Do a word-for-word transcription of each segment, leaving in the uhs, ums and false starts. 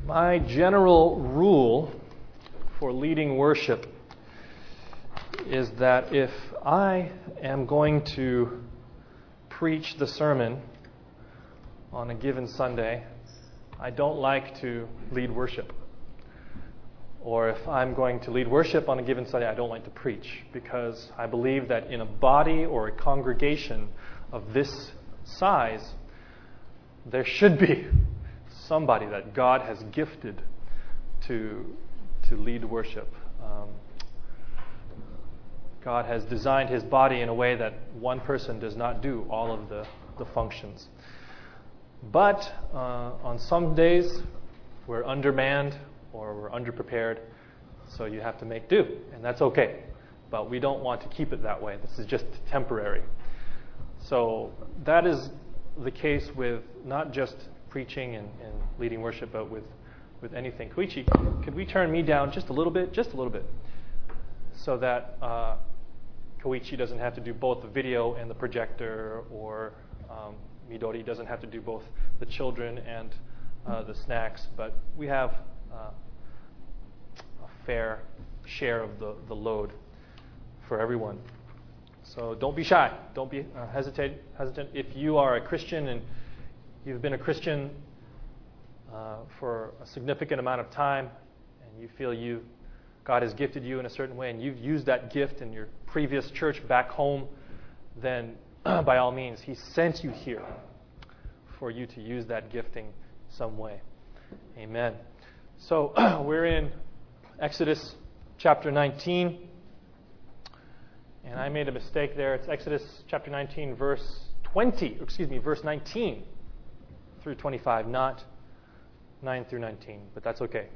My general rule for leading worship is that if I am going to preach the sermon on a given Sunday, I don't like to lead worship. Or if I'm going to lead worship on a given Sunday, I don't like to preach, because I believe that in a body or a congregation of this size, there should be somebody that God has gifted to, to lead worship. Um, God has designed His body in a way that one person does not do all of the, the functions. But uh, on some days, we're undermanned or we're underprepared, so you have to make do, and that's okay. But we don't want to keep it that way. This is just temporary. So that is the case with not just preaching and, and leading worship, but with, with anything. Koichi, could we turn me down just a little bit, just a little bit, so that uh, Koichi doesn't have to do both the video and the projector, or um, Midori doesn't have to do both the children and uh, the snacks, but we have uh, a fair share of the, the load for everyone. So don't be shy. Don't be uh, hesitate, hesitant. If you are a Christian and you've been a Christian uh, for a significant amount of time, and you feel you God has gifted you in a certain way, and you've used that gift in your previous church back home, then by all means, He sent you here for you to use that gifting some way. Amen. So we're in Exodus chapter nineteen. And I made a mistake there. It's Exodus chapter nineteen, verse twenty. Excuse me, verse nineteen through twenty-five, not nine through nineteen. But that's okay.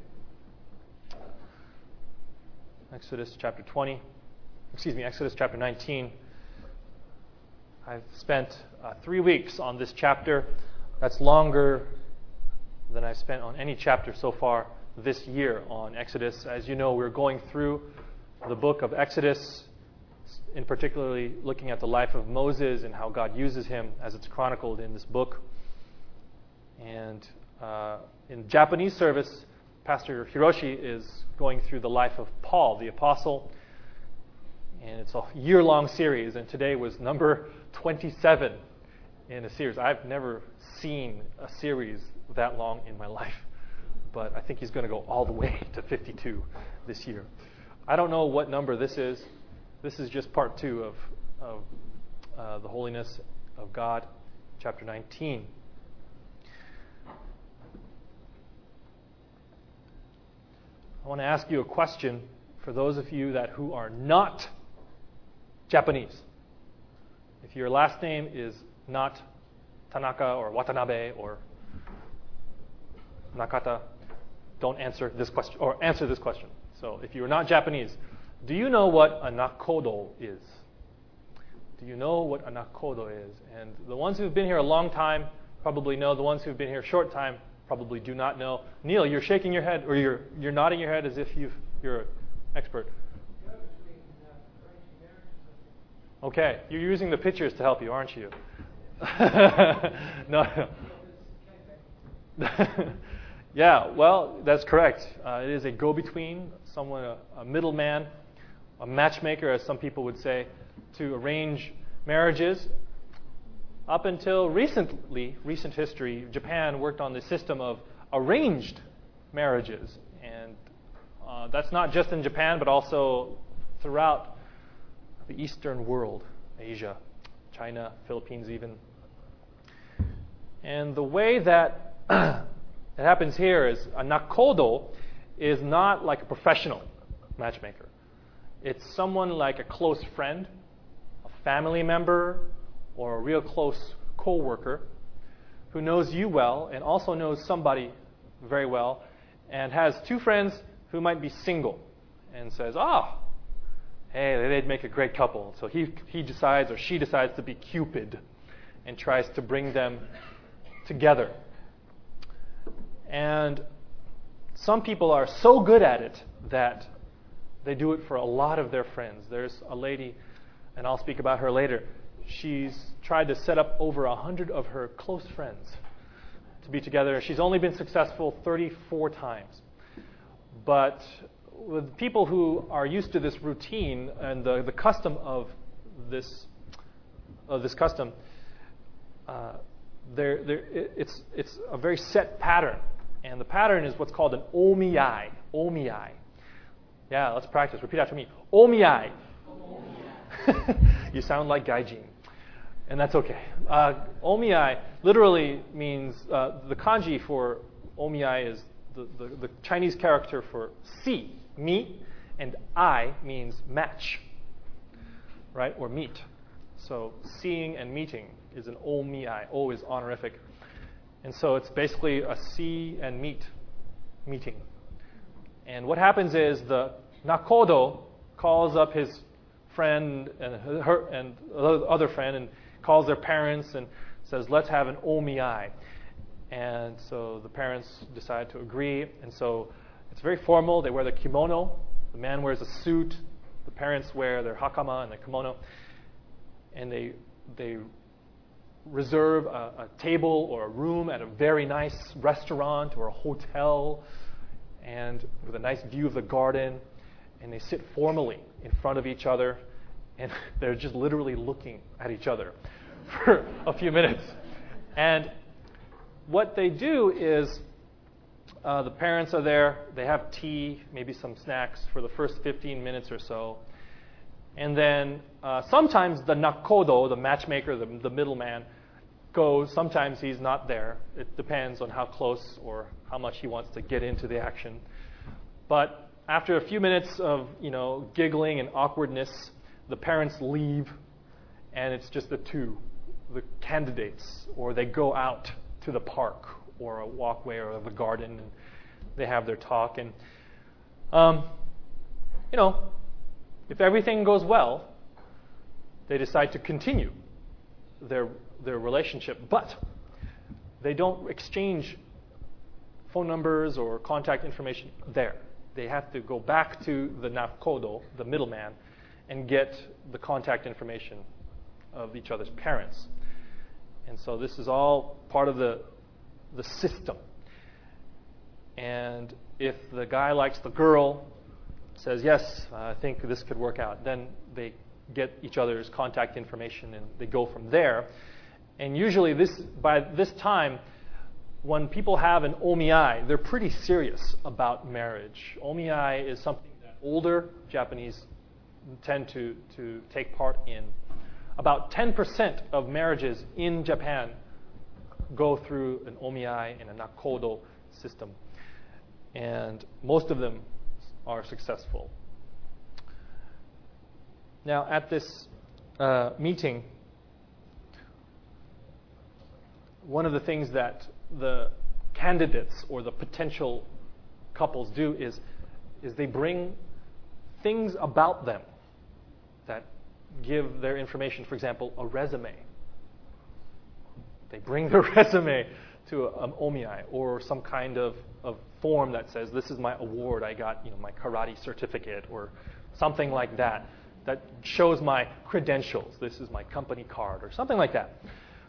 Exodus chapter twenty. Excuse me, Exodus chapter nineteen. I've spent uh, three weeks on this chapter. That's longer than I've spent on any chapter so far this year on Exodus. As you know, we're going through the book of Exodus, in particularly looking at the life of Moses and how God uses him as it's chronicled in this book. And uh, in Japanese service, Pastor Hiroshi is going through the life of Paul, the apostle. And it's a year-long series, and today was number twenty-seven in a series. I've never seen a series that long in my life, but I think he's going to go all the way to fifty-two this year. I don't know what number this is. This is just part two of, of uh, the holiness of God, chapter nineteen. I want to ask you a question for those of you that who are not Japanese. If your last name is not Tanaka or Watanabe or Nakata, don't answer this question, or answer this question. So if you're not Japanese, do you know what a nakodo is? Do you know what a nakodo is? And the ones who've been here a long time probably know. The ones who've been here a short time probably do not know. Neil, you're shaking your head, or you're you're nodding your head as if you've, you're an expert. Okay, you're using the pictures to help you, aren't you? no. Yeah, well, that's correct. Uh, it is a go-between, someone, a, a middleman, a matchmaker, as some people would say, to arrange marriages. Up until recently, recent history, Japan worked on the system of arranged marriages. And uh, that's not just in Japan, but also throughout the Eastern world, Asia, China, Philippines even. And the way that it happens here is a nakodo is not like a professional matchmaker. It's someone like a close friend, a family member, or a real close co-worker who knows you well and also knows somebody very well and has two friends who might be single and says, ah, hey, they'd make a great couple. So he he decides or she decides to be Cupid and tries to bring them together. And some people are so good at it that they do it for a lot of their friends. There's a lady, and I'll speak about her later. She's tried to set up over a hundred of her close friends to be together. She's only been successful thirty-four times. But with people who are used to this routine and the, the custom of this of this custom, uh, they're, they're, it's it's a very set pattern, and the pattern is what's called an omiyai. Omiyai. Yeah, let's practice. Repeat after me. Omiyai. You sound like Gaijin, and that's okay. Uh, omiyai literally means uh, the kanji for omiyai is the, the, the Chinese character for si, meet, and I means match, right, or meet. So seeing and meeting is an omiyai. O is honorific, and so it's basically a see and meet meeting. And what happens is the nakodo calls up his friend and her and other friend and calls their parents and says, let's have an omiyai. And so the parents decide to agree. And so it's very formal. They wear the kimono. The man wears a suit. The parents wear their hakama and the kimono. And they they reserve a, a table or a room at a very nice restaurant or a hotel, and with a nice view of the garden. And they sit formally in front of each other, and they're just literally looking at each other for a few minutes. And what they do is uh, the parents are there, they have tea, maybe some snacks for the first fifteen minutes or so. And then uh, sometimes the nakodo, the matchmaker, the, the middleman, goes. Sometimes he's not there. It depends on how close or how much he wants to get into the action. But after a few minutes of, you know, giggling and awkwardness, the parents leave, and it's just the two, the candidates, or they go out to the park or a walkway or the garden, and they have their talk. And, um, you know, if everything goes well, they decide to continue their their relationship, but they don't exchange phone numbers or contact information there. They have to go back to the nakodo, the middleman, and get the contact information of each other's parents. And so this is all part of the the system. And if the guy likes the girl, says, yes, I think this could work out, then they get each other's contact information and they go from there. And usually this by this time, when people have an omiyai, they're pretty serious about marriage. Omiyai is something that older Japanese tend to, to take part in. About ten percent of marriages in Japan go through an omiyai and a nakodo system. And most of them are successful. Now, at this uh, meeting, one of the things that the candidates or the potential couples do is, is they bring things about them that give their information. For example, a resume. They bring their resume to an omiyai or some kind of, of form that says, this is my award, I got, you know, my karate certificate or something like that, that shows my credentials. This is my company card or something like that.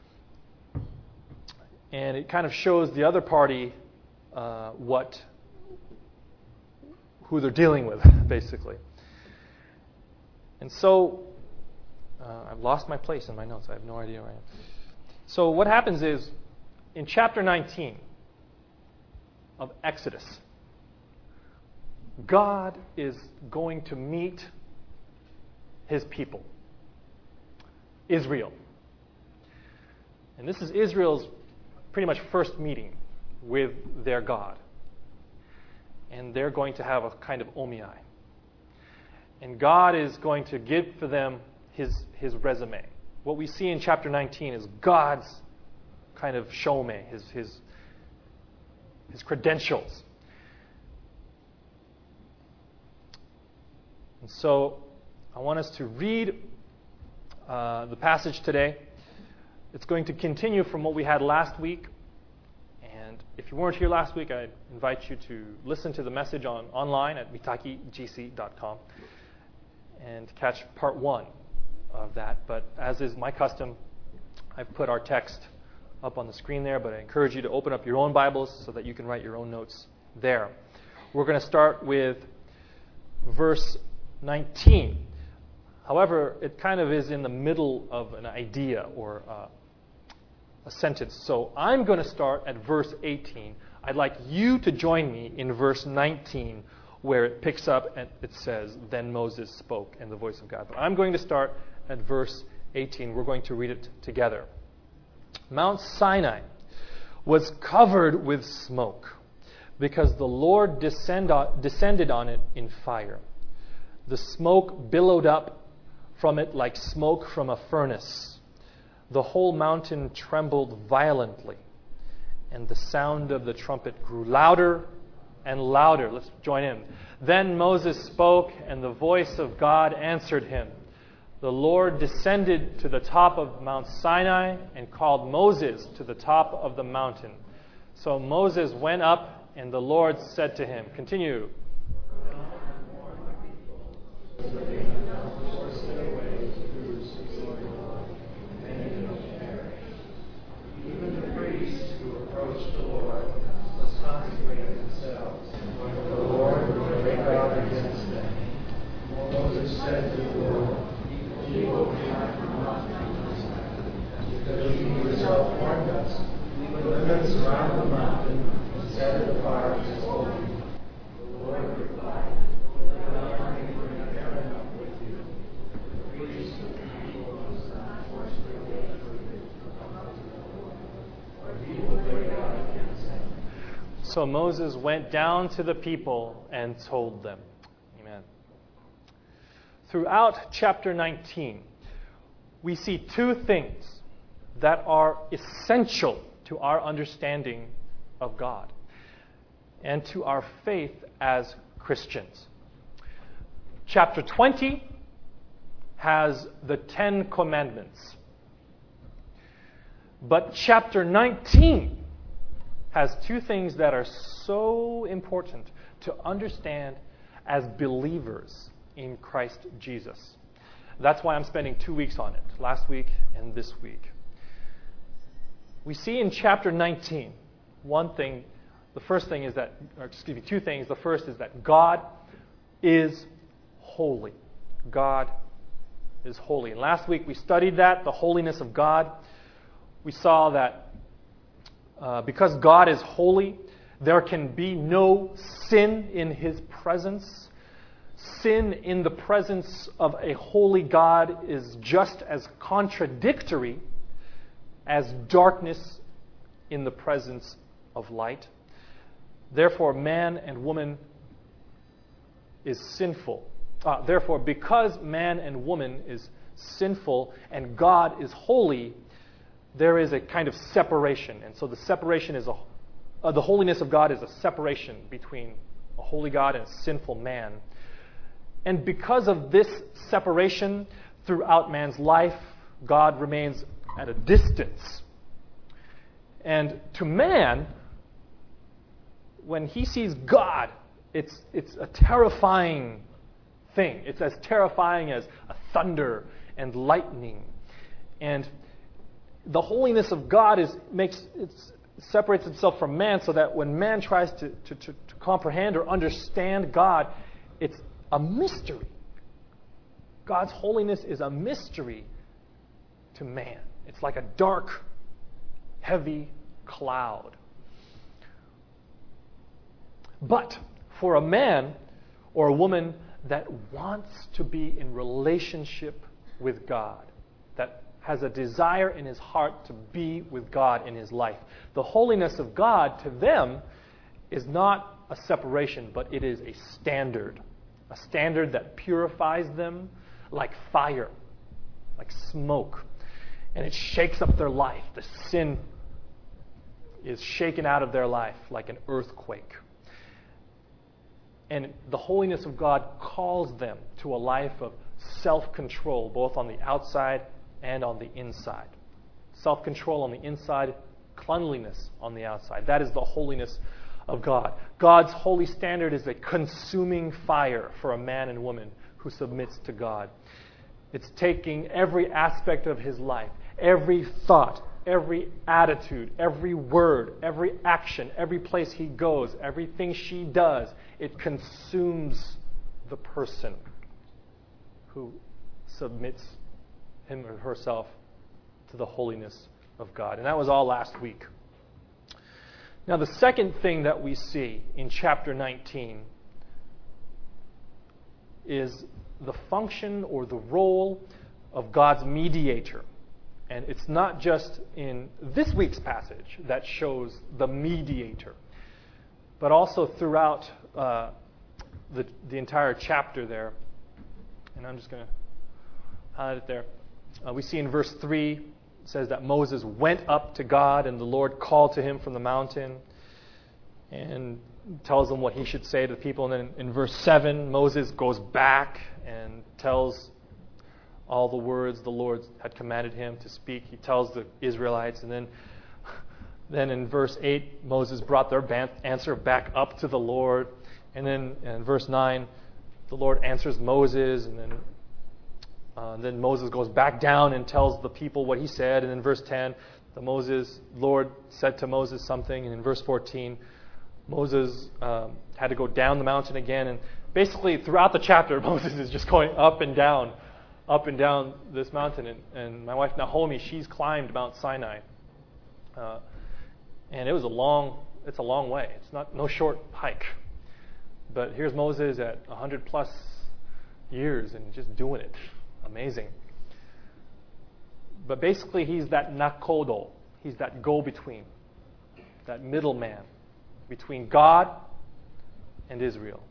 And it kind of shows the other party uh, what, who they're dealing with, basically. And so, uh, I've lost my place in my notes. I have no idea where I am. So what happens is, in chapter nineteen of Exodus, God is going to meet His people, Israel. And this is Israel's pretty much first meeting with their God. And they're going to have a kind of omiyai. And God is going to give for them his, his resume. What we see in chapter nineteen is God's kind of shome, his, his, his credentials. And so I want us to read uh, the passage today. It's going to continue from what we had last week. And if you weren't here last week, I invite you to listen to the message on online at mitaki g c dot com and catch part one of that. But as is my custom, I've put our text up on the screen there, but I encourage you to open up your own Bibles so that you can write your own notes there. We're going to start with verse nineteen. However, it kind of is in the middle of an idea or uh, a sentence. So I'm going to start at verse eighteen. I'd like you to join me in verse nineteen, where it picks up and it says, "Then Moses spoke," and the voice of God. But I'm going to start at verse eighteen. We're going to read it together. Mount Sinai was covered with smoke because the Lord descend on, descended on it in fire. The smoke billowed up from it like smoke from a furnace. The whole mountain trembled violently, and the sound of the trumpet grew louder and louder. Let's join in. Then Moses spoke, and the voice of God answered him. The Lord descended to the top of Mount Sinai and called Moses to the top of the mountain. So Moses went up, and the Lord said to him, continue. So Moses went down to the people and told them. Amen. Throughout chapter nineteen, we see two things that are essential to our understanding of God and to our faith as Christians. Chapter twenty has the Ten Commandments. But chapter nineteen has two things that are so important to understand as believers in Christ Jesus. That's why I'm spending two weeks on it, last week and this week. We see in chapter nineteen, one thing, the first thing is that, or excuse me, two things. The first is that God is holy. God is holy. And last week we studied that, the holiness of God. We saw that Uh, because God is holy, there can be no sin in His presence. Sin in the presence of a holy God is just as contradictory as darkness in the presence of light. Therefore, man and woman is sinful. Uh, therefore, because man and woman is sinful and God is holy, there is a kind of separation. And so the separation is a, uh, the holiness of God is a separation between a holy God and a sinful man. And because of this separation throughout man's life, God remains at a distance. And to man, when he sees God, it's, it's a terrifying thing. It's as terrifying as a thunder and lightning. And the holiness of God is makes it separates itself from man, so that when man tries to, to, to, to comprehend or understand God, it's a mystery. God's holiness is a mystery to man. It's like a dark, heavy cloud. But for a man or a woman that wants to be in relationship with God, that has a desire in his heart to be with God in his life, the holiness of God to them is not a separation, but it is a standard. A standard that purifies them like fire, like smoke. And it shakes up their life. The sin is shaken out of their life like an earthquake. And the holiness of God calls them to a life of self-control, both on the outside and on the inside. Self-control on the inside, cleanliness on the outside. That is the holiness of God. God's holy standard is a consuming fire for a man and woman who submits to God. It's taking every aspect of his life, every thought, every attitude, every word, every action, every place he goes, everything she does, it consumes the person who submits him or herself to the holiness of God. And that was all last week. Now, the second thing that we see in chapter nineteen is the function or the role of God's mediator. And it's not just in this week's passage that shows the mediator, but also throughout uh, the, the entire chapter there. And I'm just going to highlight it there. Uh, we see in verse three, it says that Moses went up to God and the Lord called to him from the mountain and tells him what he should say to the people. And then in verse seven, Moses goes back and tells all the words the Lord had commanded him to speak. He tells the Israelites. And then, then in verse eight, Moses brought their ban- answer back up to the Lord. And then in verse nine, the Lord answers Moses. And then, uh, then Moses goes back down and tells the people what he said. And in verse ten, the Moses Lord said to Moses something. And in verse fourteen, Moses um, had to go down the mountain again. And basically, throughout the chapter, Moses is just going up and down, up and down this mountain. And, and my wife Naomi, she's climbed Mount Sinai, uh, and it was a long. It's a long way. It's not no short hike. But here's Moses at one hundred plus years and just doing it. Amazing. But basically, he's that nakodo. He's that go-between, that middleman between God and Israel.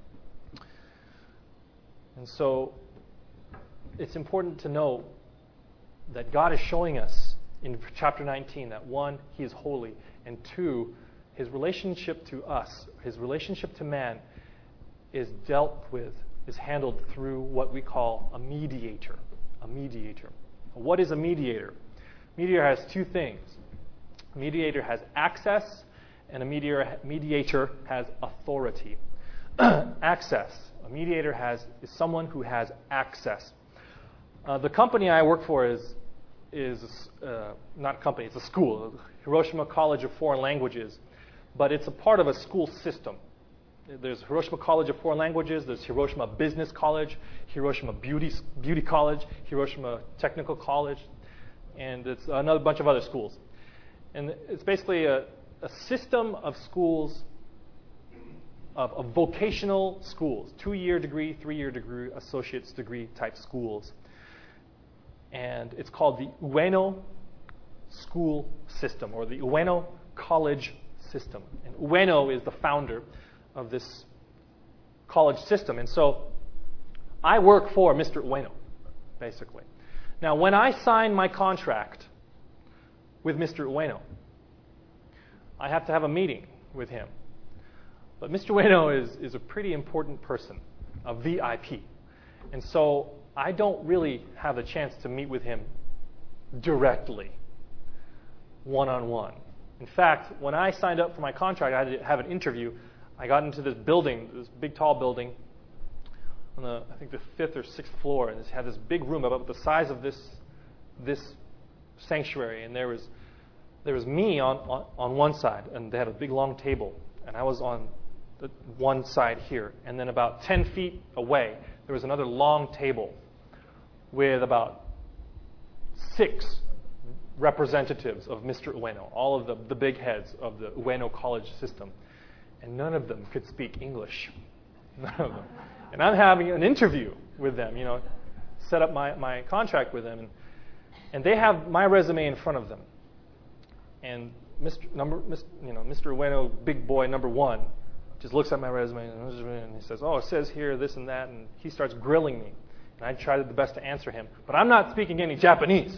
And so it's important to know that God is showing us in chapter nineteen that one, he is holy, and two, his relationship to us, his relationship to man, is dealt with, is handled through what we call a mediator. A mediator. What is a mediator? Mediator has two things. A mediator has access, and a mediator, mediator has authority. Access. A mediator has is someone who has access. Uh, the company I work for is is uh, not a company, it's a school, Hiroshima College of Foreign Languages, but it's a part of a school system. There's Hiroshima College of Foreign Languages, there's Hiroshima Business College, Hiroshima Beauty Beauty College, Hiroshima Technical College, and it's another bunch of other schools. And it's basically a, a system of schools, of, of vocational schools, two-year degree, three-year degree, associate's degree type schools. And it's called the Ueno School System, or the Ueno College System. And Ueno is the founder of this college system. And so I work for Mister Ueno, basically. Now, when I sign my contract with Mister Ueno, I have to have a meeting with him. But Mister Ueno is, is a pretty important person, a V I P. And so I don't really have a chance to meet with him directly, one-on-one. In fact, when I signed up for my contract, I had to have an interview. I got into this building, this big, tall building, on the I think the fifth or sixth floor, and it had this big room about the size of this this sanctuary. And there was there was me on, on, on one side, and they had a big, long table, and I was on the one side here. And then about ten feet away, there was another long table with about six representatives of Mister Ueno, all of the, the big heads of the Ueno College system. And none of them could speak English. None of them. And I'm having an interview with them, you know, set up my, my contract with them. And, and they have my resume in front of them. And Mister Number, Mister you know, Mister Ueno, big boy number one, just looks at my resume and he says, oh, it says here this and that. And he starts grilling me. And I tried the best to answer him. But I'm not speaking any Japanese.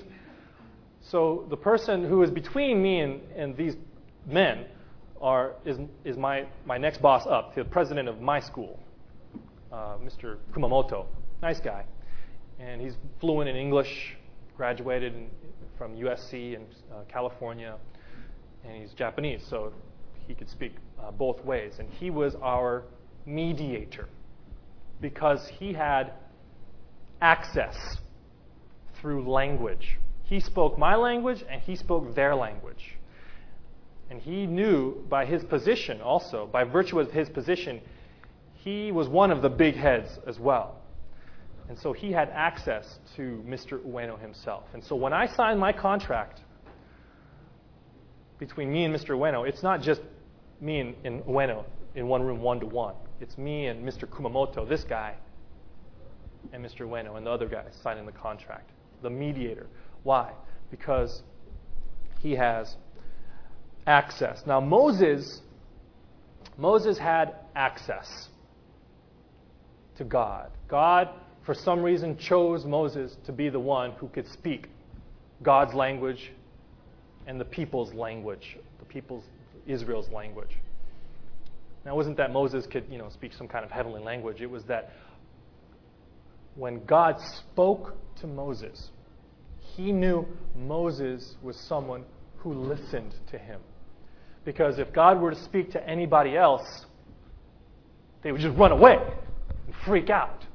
So the person who is between me and, and these men are is is my, my next boss up, the president of my school, uh, Mister Kumamoto. Nice guy. And he's fluent in English, graduated in, from U S C in uh, California, and he's Japanese, so he could speak uh, both ways. And he was our mediator because he had access through language. He spoke my language and he spoke their language. And he knew by his position also, by virtue of his position, he was one of the big heads as well. And so he had access to Mister Ueno himself. And so when I signed my contract between me and Mister Ueno, it's not just me and, and Ueno in one room one to one. It's me and Mister Kumamoto, this guy, and Mister Ueno and the other guy signing the contract, the mediator. Why? Because he has access. Now Moses, Moses had access to God. God, for some reason, chose Moses to be the one who could speak God's language and the people's language, the people's, Israel's language. Now, it wasn't that Moses could, you know, speak some kind of heavenly language. It was that when God spoke to Moses, he knew Moses was someone who listened to him. Because if God were to speak to anybody else, they would just run away and freak out.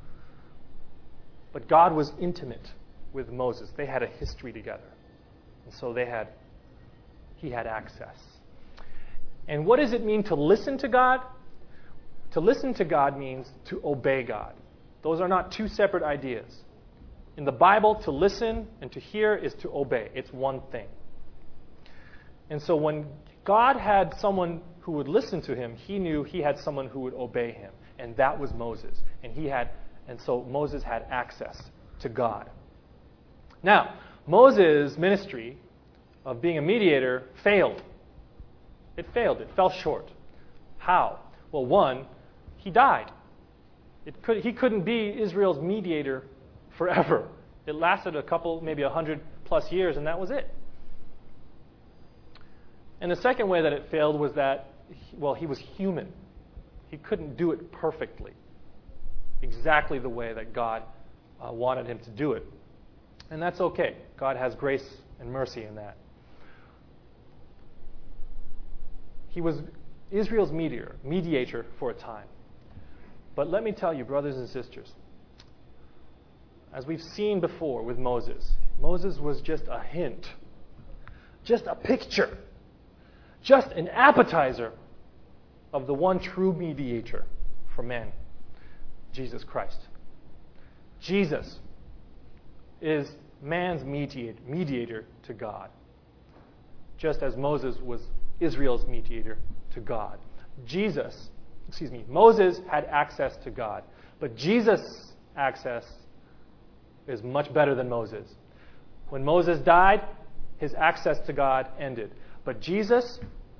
But God was intimate with Moses. They had a history together. And so they had, he had access. And what does it mean to listen to God? To listen to God means to obey God. Those are not two separate ideas. In the Bible, to listen and to hear is to obey. It's one thing. And so when God had someone who would listen to him, he knew he had someone who would obey him. And that was Moses. And he had, and so Moses had access to God. Now, Moses' ministry of being a mediator failed. It failed. It fell short. How? Well, one, he died. It could, he couldn't be Israel's mediator forever. It lasted a couple, maybe a hundred plus years, and that was it. And the second way that it failed was that, well, he was human. He couldn't do it perfectly, exactly the way that God uh, wanted him to do it. And that's okay. God has grace and mercy in that. He was Israel's mediator, mediator for a time. But let me tell you, brothers and sisters, as we've seen before with Moses, Moses was just a hint, just a picture, just an appetizer of the one true mediator for man, Jesus Christ. Jesus is man's mediator, mediator to God, just as Moses was Israel's mediator to God. Jesus, excuse me, Moses had access to God, but Jesus' access is much better than Moses. When Moses died, his access to God ended. But Jesus,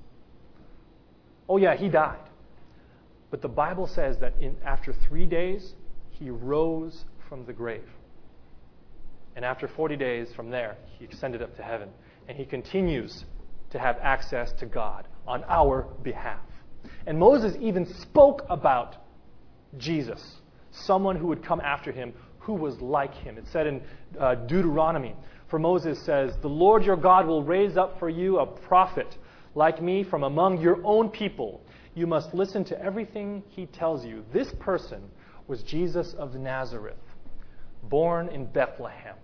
oh yeah, he died. But the Bible says that in, after three days, he rose from the grave. And after forty days from there, he ascended up to heaven. And he continues to have access to God on our behalf. And Moses even spoke about Jesus, someone who would come after him who was like him. It said in uh, Deuteronomy, for Moses says, the Lord your God will raise up for you a prophet like me from among your own people. You must listen to everything he tells you. This person was Jesus of Nazareth, born in Bethlehem,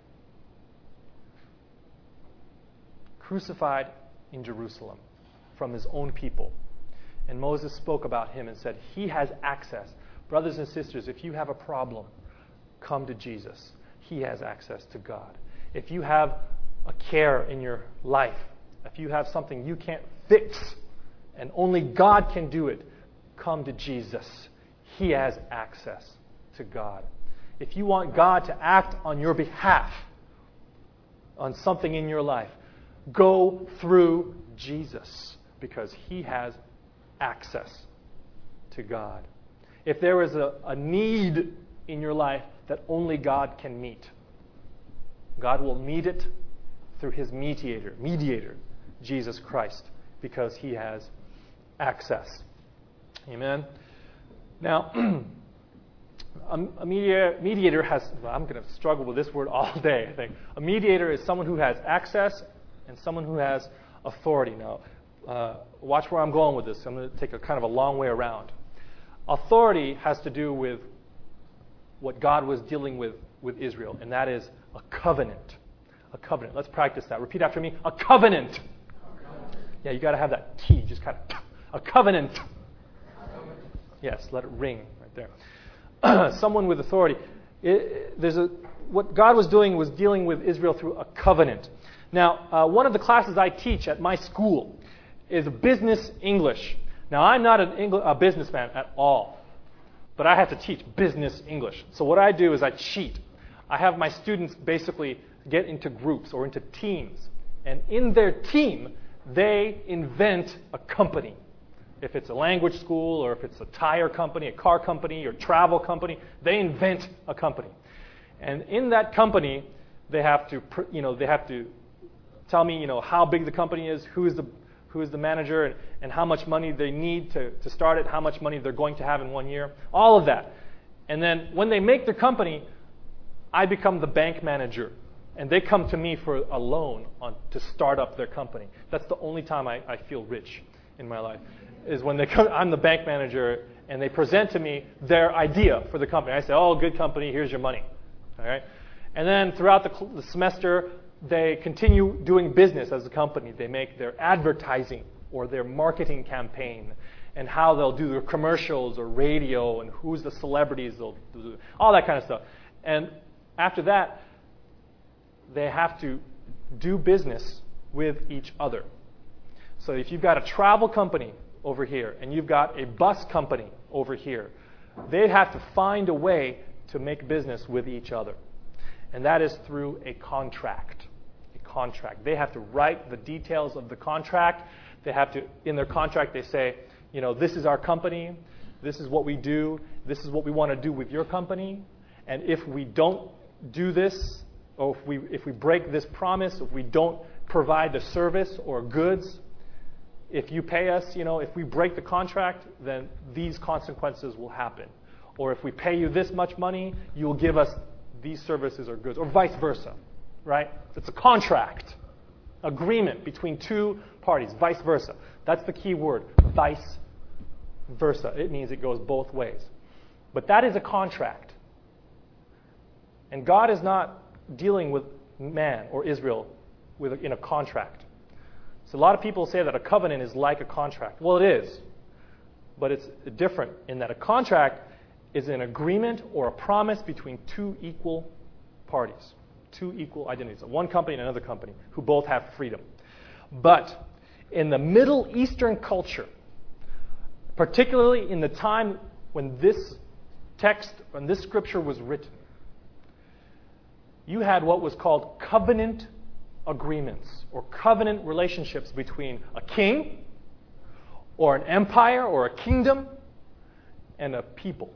crucified in Jerusalem from his own people. And Moses spoke about him and said, he has access. Brothers and sisters, if you have a problem, come to Jesus. He has access to God. If you have a care in your life, if you have something you can't fix and only God can do it, come to Jesus. He has access to God. If you want God to act on your behalf on something in your life, go through Jesus because he has access to God. If there is a, a need in your life that only God can meet, God will meet it through his mediator, mediator, Jesus Christ, because he has access. Amen. Now, a, a mediator, mediator has, well, I'm going to struggle with this word all day, I think. A mediator is someone who has access and someone who has authority. Now, uh, watch where I'm going with this. I'm going to take a kind of a long way around. Authority has to do with what God was dealing with with Israel, and that is a covenant. A covenant. Let's practice that. Repeat after me. A covenant. Yeah, you got to have that T. Just kind of a covenant. Yes, let it ring right there. Someone with authority. It, there's a what God was doing was dealing with Israel through a covenant. Now, uh, one of the classes I teach at my school is business English. Now, I'm not an Engl- a businessman at all, but I have to teach business English. So what I do is I cheat. I have my students basically get into groups or into teams. And in their team, they invent a company. If it's a language school or if it's a tire company, a car company, or travel company, they invent a company. And in that company, they have to, you know, they have to tell me, you know, how big the company is, who is the who is the manager, and, and how much money they need to, to start it, how much money they're going to have in one year, all of that. And then when they make their company, I become the bank manager. And they come to me for a loan on, to start up their company. That's the only time I, I feel rich in my life, is when they come, I'm the bank manager, and they present to me their idea for the company. I say, oh, good company, here's your money. All right? And then throughout the, the semester, they continue doing business as a company. They make their advertising or their marketing campaign and how they'll do their commercials or radio and who's the celebrities they'll do, all that kind of stuff. And after that, they have to do business with each other. So if you've got a travel company over here and you've got a bus company over here, they have to find a way to make business with each other. And that is through a contract. A contract. They have to write the details of the contract. They have to, in their contract, they say, you know, this is our company. This is what we do. This is what we want to do with your company. And if we don't do this, or if we if we break this promise, if we don't provide the service or goods, if you pay us, you know, if we break the contract, then these consequences will happen. Or if we pay you this much money, you will give us these services or goods, or vice versa, right? It's a contract, agreement between two parties, vice versa. That's the key word, vice versa. It means it goes both ways. But that is a contract. And God is not dealing with man or Israel with a, in a contract. So a lot of people say that a covenant is like a contract. Well, it is. But it's different in that a contract is an agreement or a promise between two equal parties, two equal identities, one company and another company who both have freedom. But in the Middle Eastern culture, particularly in the time when this text, when this scripture was written, you had what was called covenant agreements or covenant relationships between a king or an empire or a kingdom and a people.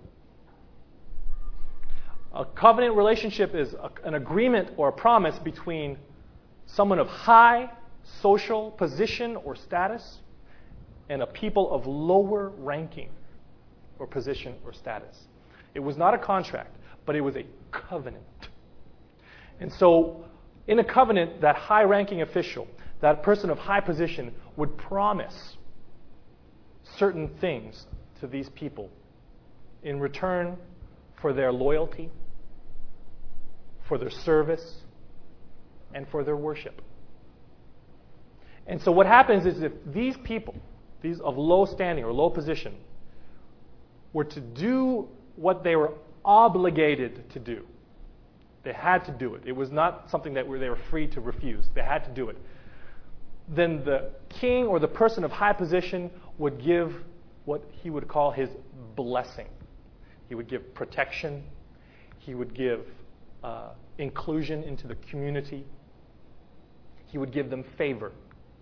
A covenant relationship is a, an agreement or a promise between someone of high social position or status and a people of lower ranking or position or status. It was not a contract, but it was a covenant. And so in a covenant, that high-ranking official, that person of high position, would promise certain things to these people in return for their loyalty, for their service, and for their worship. And so what happens is if these people, these of low standing or low position, were to do what they were obligated to do, they had to do it. It was not something that they were free to refuse. They had to do it. Then the king or the person of high position would give what he would call his blessing. He would give protection. He would give uh, inclusion into the community. He would give them favor.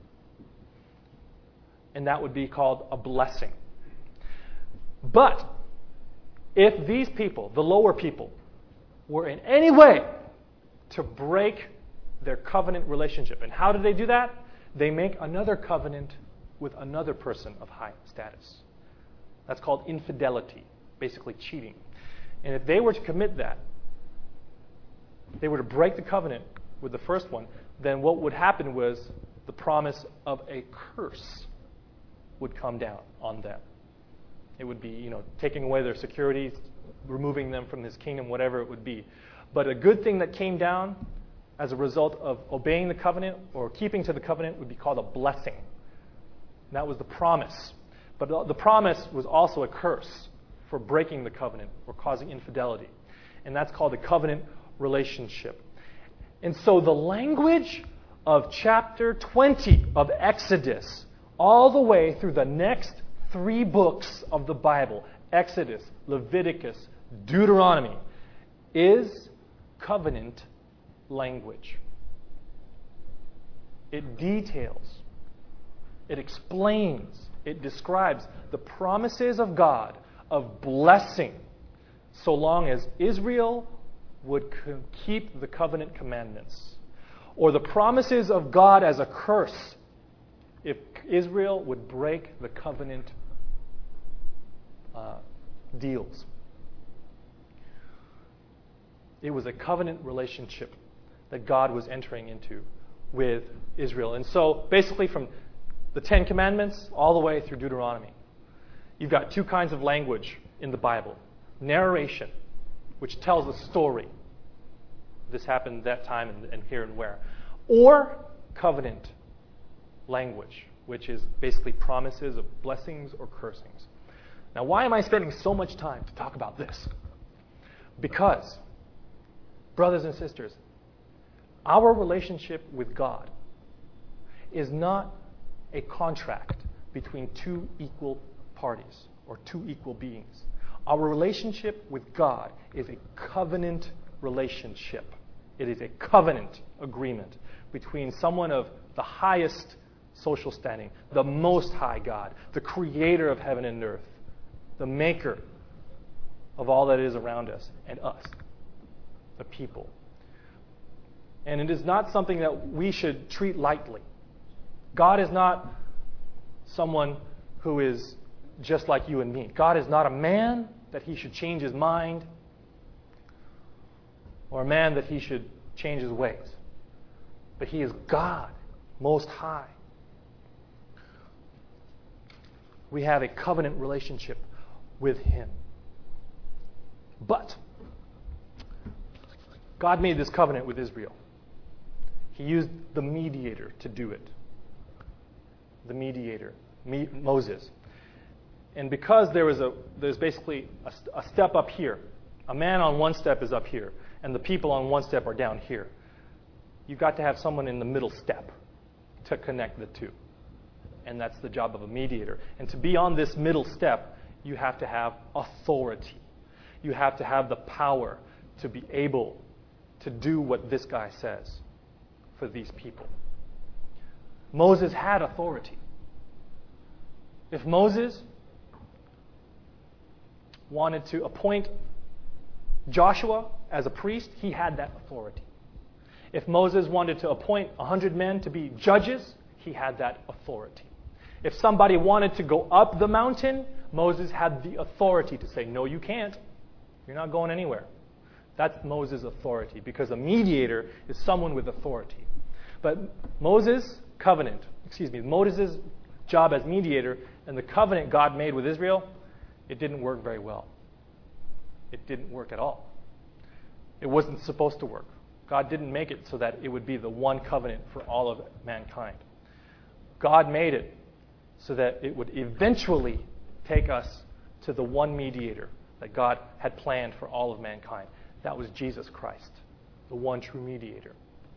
And that would be called a blessing. But if these people, the lower people, were in any way to break their covenant relationship. And how do they do that? They make another covenant with another person of high status. That's called infidelity, basically cheating. And if they were to commit that, they were to break the covenant with the first one, then what would happen was the promise of a curse would come down on them. It would be, you know, taking away their securities, removing them from his kingdom, whatever it would be. But a good thing that came down as a result of obeying the covenant or keeping to the covenant would be called a blessing. And that was the promise. But the promise was also a curse for breaking the covenant or causing infidelity. And that's called a covenant relationship. And so the language of chapter twenty of Exodus, all the way through the next three books of the Bible, Exodus, Leviticus, Deuteronomy, is covenant language. It details, it explains, it describes the promises of God of blessing so long as Israel would keep the covenant commandments, or the promises of God as a curse if Israel would break the covenant uh, deals. It was a covenant relationship that God was entering into with Israel. And so basically from the Ten Commandments all the way through Deuteronomy, you've got two kinds of language in the Bible. Narration, which tells a story. This happened that time and, and here and where. Or covenant language, which is basically promises of blessings or cursings. Now, why am I spending so much time to talk about this? Because, brothers and sisters, our relationship with God is not a contract between two equal parties or two equal beings. Our relationship with God is a covenant relationship. It is a covenant agreement between someone of the highest social standing, the Most High God, the creator of heaven and earth, the maker of all that is around us, and us, the people. And it is not something that we should treat lightly. God is not someone who is just like you and me. God is not a man that he should change his mind, or a man that he should change his ways. But he is God, Most High. We have a covenant relationship with him. But God made this covenant with Israel. He used the mediator to do it. The mediator, me, Moses. And because there was a, there's basically a, a step up here. A man on one step is up here, and the people on one step are down here. You've got to have someone in the middle step to connect the two. And that's the job of a mediator. And to be on this middle step, you have to have authority. You have to have the power to be able to do what this guy says for these people. Moses had authority. If Moses wanted to appoint Joshua as a priest, he had that authority. If Moses wanted to appoint a hundred men to be judges, he had that authority. If somebody wanted to go up the mountain, Moses had the authority to say, no, you can't. You're not going anywhere. That's Moses' authority, because a mediator is someone with authority. But Moses' covenant, excuse me, Moses' job as mediator and the covenant God made with Israel, it didn't work very well. It didn't work at all. It wasn't supposed to work. God didn't make it so that it would be the one covenant for all of mankind. God made it so that it would eventually take us to the one mediator that God had planned for all of mankind. That was Jesus Christ, the one true mediator.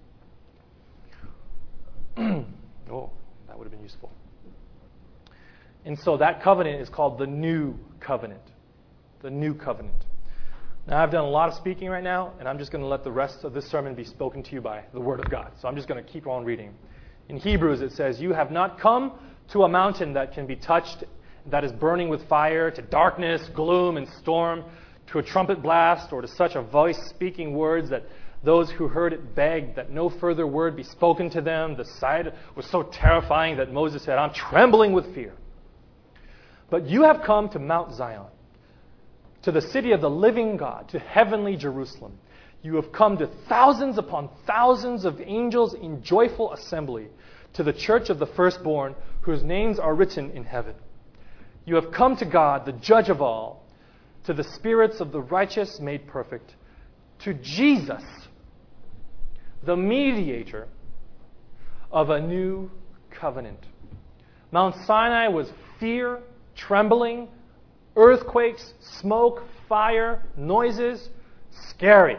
Oh, that would have been useful. And so that covenant is called the New Covenant. The New Covenant. Now, I've done a lot of speaking right now, and I'm just going to let the rest of this sermon be spoken to you by the Word of God. So I'm just going to keep on reading. In Hebrews, it says, "You have not come to a mountain that can be touched, that is burning with fire, to darkness, gloom, and storm, to a trumpet blast, or to such a voice speaking words that those who heard it begged that no further word be spoken to them. The sight was so terrifying that Moses said, 'I'm trembling with fear.' But you have come to Mount Zion, to the city of the living God, to heavenly Jerusalem. You have come to thousands upon thousands of angels in joyful assembly, to the church of the firstborn, whose names are written in heaven. You have come to God, the judge of all, to the spirits of the righteous made perfect, to Jesus, the mediator of a new covenant. Mount Sinai was fear, trembling, earthquakes, smoke, fire, noises, scary.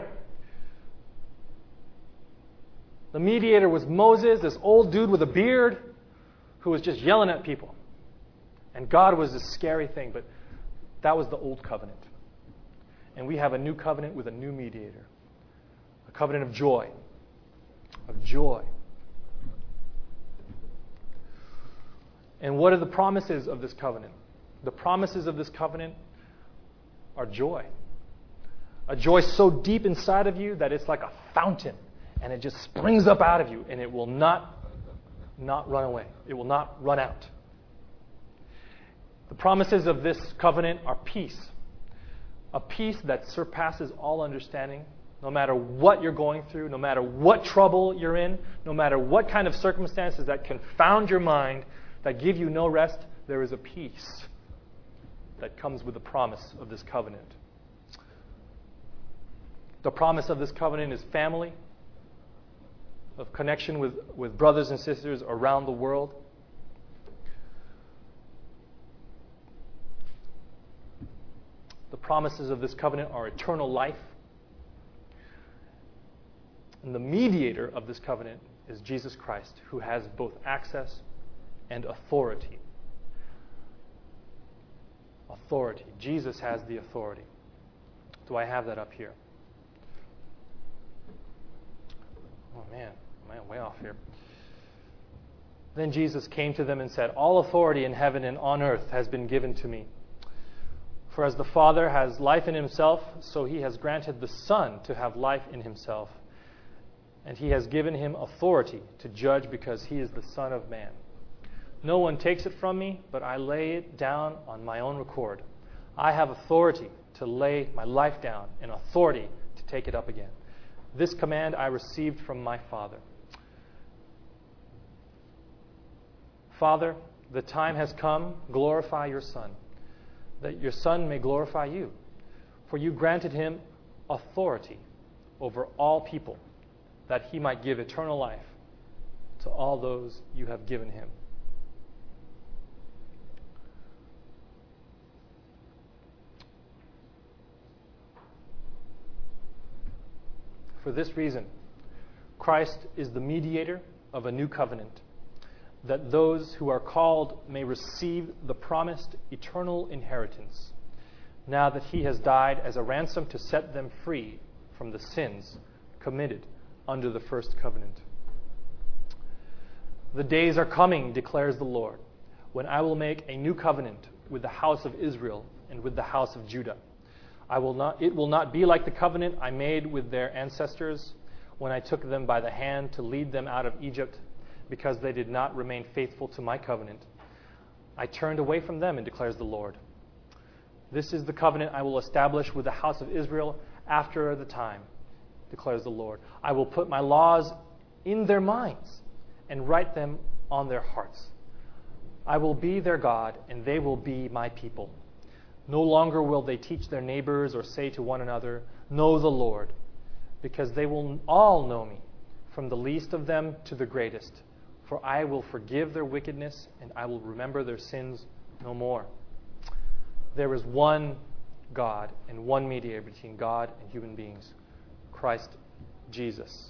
The mediator was Moses, this old dude with a beard who was just yelling at people. And God was this scary thing, but that was the old covenant. And we have a new covenant with a new mediator. A covenant of joy. Of joy. And what are the promises of this covenant? The promises of this covenant are joy. A joy so deep inside of you that it's like a fountain. And it just springs up out of you, and it will not, not run away. It will not run out. The promises of this covenant are peace. A peace that surpasses all understanding, no matter what you're going through, no matter what trouble you're in, no matter what kind of circumstances that confound your mind, that give you no rest, there is a peace that comes with the promise of this covenant. The promise of this covenant is family, of connection with, with brothers and sisters around the world. The promises of this covenant are eternal life. And the mediator of this covenant is Jesus Christ, who has both access and authority. Authority. Jesus has the authority. Do I have that up here? Oh man, I'm way off here. Then Jesus came to them and said, "All authority in heaven and on earth has been given to me. For as the Father has life in himself, so he has granted the Son to have life in himself. And he has given him authority to judge because he is the Son of Man. No one takes it from me, but I lay it down on my own accord. I have authority to lay my life down and authority to take it up again. This command I received from my Father. Father, the time has come, glorify your Son, that your Son may glorify you. For you granted him authority over all people, that he might give eternal life to all those you have given him." For this reason, Christ is the mediator of a new covenant, that those who are called may receive the promised eternal inheritance, now that he has died as a ransom to set them free from the sins committed under the first covenant. "The days are coming, declares the Lord, when I will make a new covenant with the house of Israel and with the house of Judah. I will not, it will not be like the covenant I made with their ancestors when I took them by the hand to lead them out of Egypt, because they did not remain faithful to my covenant. I turned away from them, and declares the Lord. This is the covenant I will establish with the house of Israel after the time, declares the Lord. I will put my laws in their minds and write them on their hearts. I will be their God, and they will be my people. No longer will they teach their neighbors or say to one another, 'Know the Lord,' because they will all know me, from the least of them to the greatest. For I will forgive their wickedness, and I will remember their sins no more. There is one God and one mediator between God and human beings, Christ Jesus."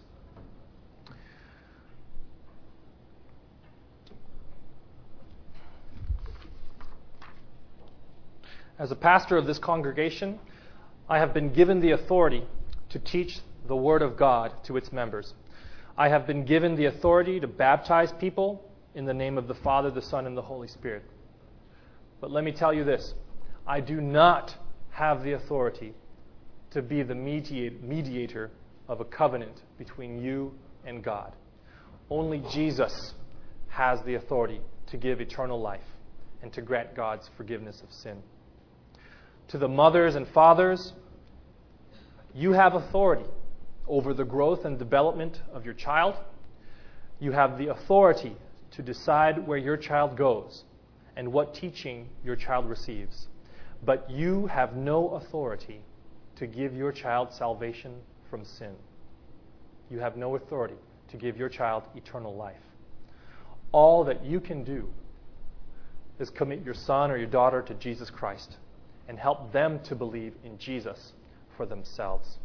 As a pastor of this congregation, I have been given the authority to teach the Word of God to its members. I have been given the authority to baptize people in the name of the Father, the Son, and the Holy Spirit. But let me tell you this, I do not have the authority to be the mediator of a covenant between you and God. Only Jesus has the authority to give eternal life and to grant God's forgiveness of sin. To the mothers and fathers, you have authority over the growth and development of your child. You have the authority to decide where your child goes and what teaching your child receives. But you have no authority to give your child salvation from sin. You have no authority to give your child eternal life. All that you can do is commit your son or your daughter to Jesus Christ and help them to believe in Jesus for themselves.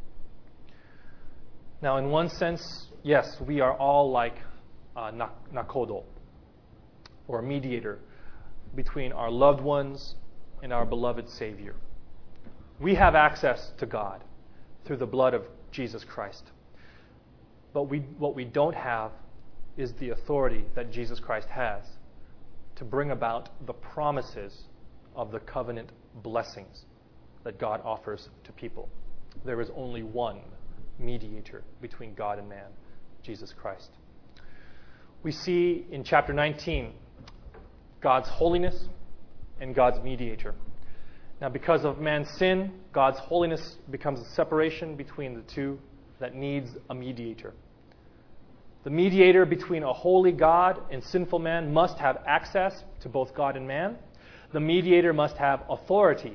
Now, in one sense, yes, we are all like uh, nakodo, or a mediator between our loved ones and our beloved Savior. We have access to God through the blood of Jesus Christ. But we, what we don't have is the authority that Jesus Christ has to bring about the promises of the covenant blessings that God offers to people. There is only one mediator between God and man, Jesus Christ. We see in chapter nineteen God's holiness and God's mediator. Now, because of man's sin, God's holiness becomes a separation between the two that needs a mediator. The mediator between a holy God and sinful man must have access to both God and man. The mediator must have authority.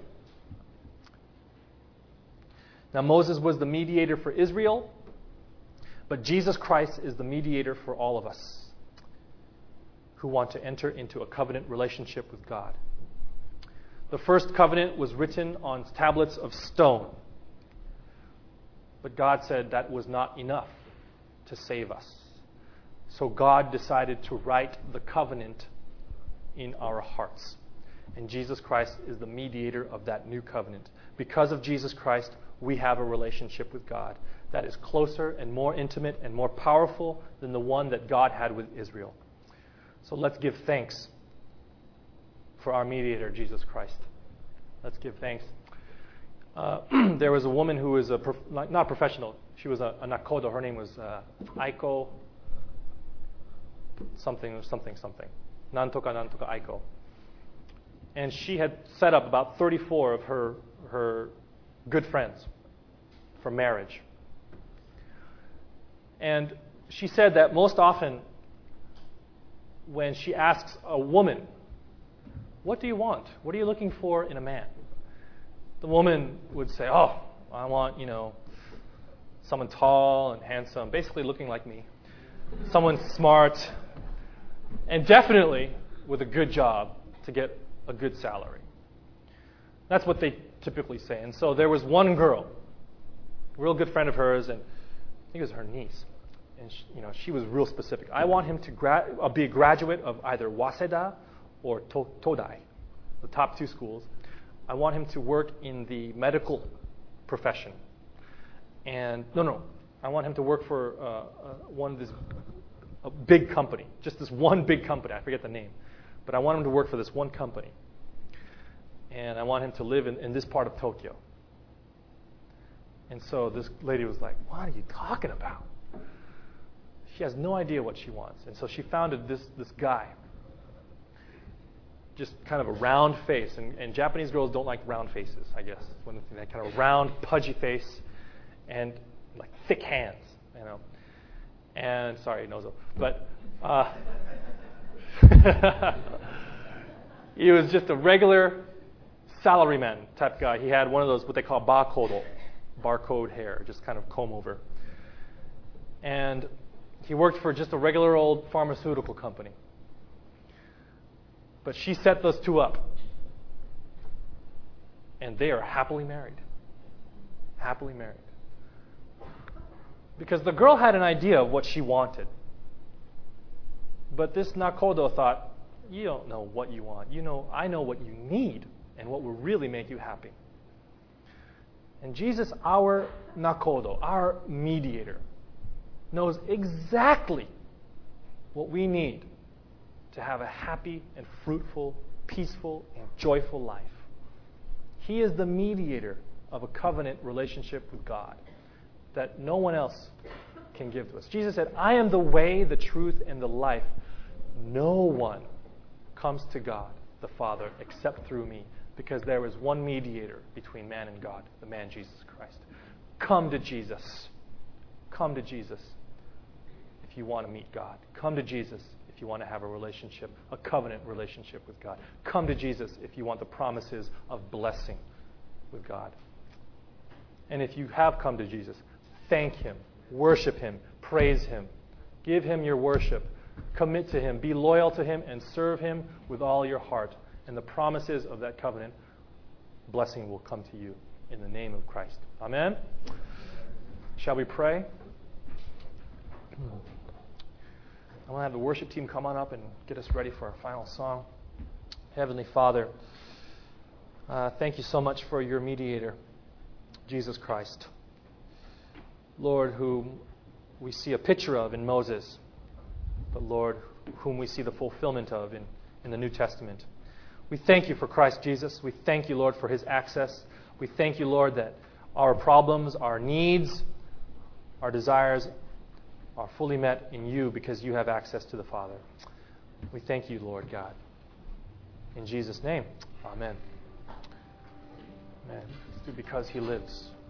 Now, Moses was the mediator for Israel, but Jesus Christ is the mediator for all of us who want to enter into a covenant relationship with God. The first covenant was written on tablets of stone, but God said that was not enough to save us. So God decided to write the covenant in our hearts. And Jesus Christ is the mediator of that new covenant. Because of Jesus Christ, we have a relationship with God that is closer and more intimate and more powerful than the one that God had with Israel. So let's give thanks for our mediator, Jesus Christ. Let's give thanks. Uh, there was a woman who was a prof- not professional. She was a, a nakodo. Her name was uh, Aiko something something something. Nantoka Nantoka Aiko. And she had set up about thirty-four of her her good friends for marriage. And she said that most often when she asks a woman, "What do you want? What are you looking for in a man?" The woman would say, "Oh, I want, you know, someone tall and handsome, basically looking like me. Someone smart, and definitely with a good job to get a good salary." That's what they typically say. And so there was one girl, a real good friend of hers, and I think it was her niece. And she, you know, she was real specific. "I want him to gra- uh, be a graduate of either Waseda or to- Todai, the top two schools. I want him to work in the medical profession. And no, no, I want him to work for uh, uh, one of this a big company, just this one big company. I forget the name, but I want him to work for this one company. And I want him to live in, in this part of Tokyo." And so this lady was like, "What are you talking about?" She has no idea what she wants. And so she founded this this guy. Just kind of a round face. And, and Japanese girls don't like round faces, I guess. When that kind of round, pudgy face and like thick hands, you know. And sorry, Nozo. But uh, he was just a regular salaryman type guy. He had one of those, what they call barcode, barcode hair, just kind of comb over. And he worked for just a regular old pharmaceutical company. But she set those two up. And they are happily married. Happily married. Because the girl had an idea of what she wanted. But this nakodo thought, "You don't know what you want. You know, I know what you need and what will really make you happy." And Jesus, our nakodo, our mediator, knows exactly what we need to have a happy and fruitful, peaceful and joyful life. He is the mediator of a covenant relationship with God that no one else can give to us. Jesus said, "I am the way, the truth, and the life. No one comes to God, the Father, except through me, because there is one mediator between man and God, the man Jesus Christ." Come to Jesus. Come to Jesus if you want to meet God. Come to Jesus if you want to have a relationship, a covenant relationship with God. Come to Jesus if you want the promises of blessing with God. And if you have come to Jesus, thank Him Worship Him. Praise Him. Give Him your worship. Commit to Him. Be loyal to Him and serve Him with all your heart. And the promises of that covenant, blessing will come to you in the name of Christ. Amen? Shall we pray? I want to have the worship team come on up and get us ready for our final song. Heavenly Father, uh, thank you so much for your mediator, Jesus Christ. Lord, whom we see a picture of in Moses, but Lord, whom we see the fulfillment of in, in the New Testament. We thank you for Christ Jesus. We thank you, Lord, for His access. We thank you, Lord, that our problems, our needs, our desires are fully met in you because you have access to the Father. We thank you, Lord God. In Jesus' name, amen. Amen. Because He lives.